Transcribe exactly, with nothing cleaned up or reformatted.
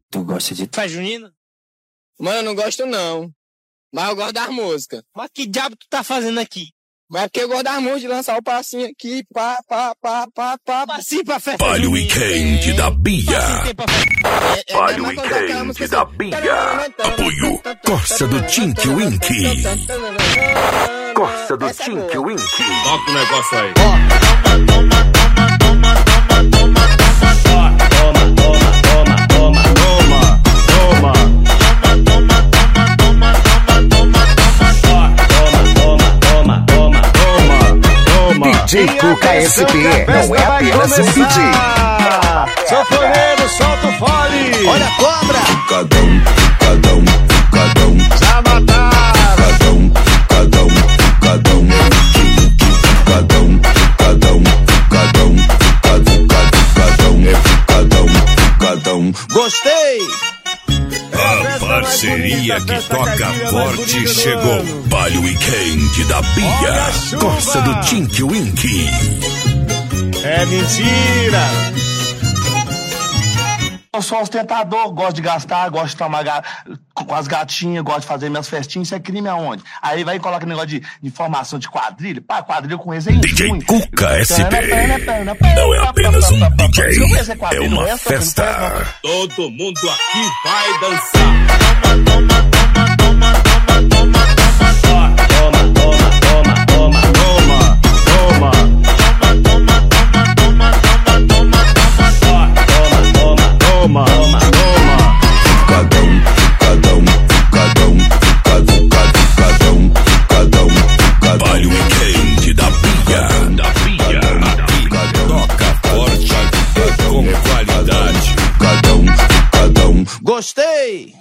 Tu gosta de festa junina? Mano, eu não gosto não. Mas eu gosto das músicas. Mas que diabo tu tá fazendo aqui? Mas é porque eu gosto das músicas, de lançar o passinho aqui, pá, pá, pá, pá, pá. Passinho pra festa Palio junina. Weekend da Bia. É, é, Palio é, Weekend da Bia. Apoio Corsa do Tink Wink. Corsa do Tink Wink. Toca o negócio aí. D J Cuca S P não é apenas um D J. Sanfoneiro, solta o fole. Olha a cobra. Cadão, cadão, cadão. Já mataram. Cadão, cadão, cadão. Cadão, cadão, cadão. Cadão, cadão, cadão. Gostei. A parceria que toca forte chegou. Palio Weekend da Bia. Corsa do Tink Wink. É mentira. Eu sou ostentador, gosto de gastar, gosto de tomar ga... com as gatinhas, gosto de fazer minhas festinhas. Isso é crime aonde? Aí vai e coloca negócio de, de formação de quadrilha. Pá, quadrilha com ex é D J Cuca S P não é apenas um D J, é uma festa. Todo mundo aqui vai dançar. Toma, toma, toma. Cadão, cadão, cadão, cadão, cadão, cadão, cadão. Palio Weekend da Bia, da Bia, toca forte com qualidade. Cadão, cadão. Gostei.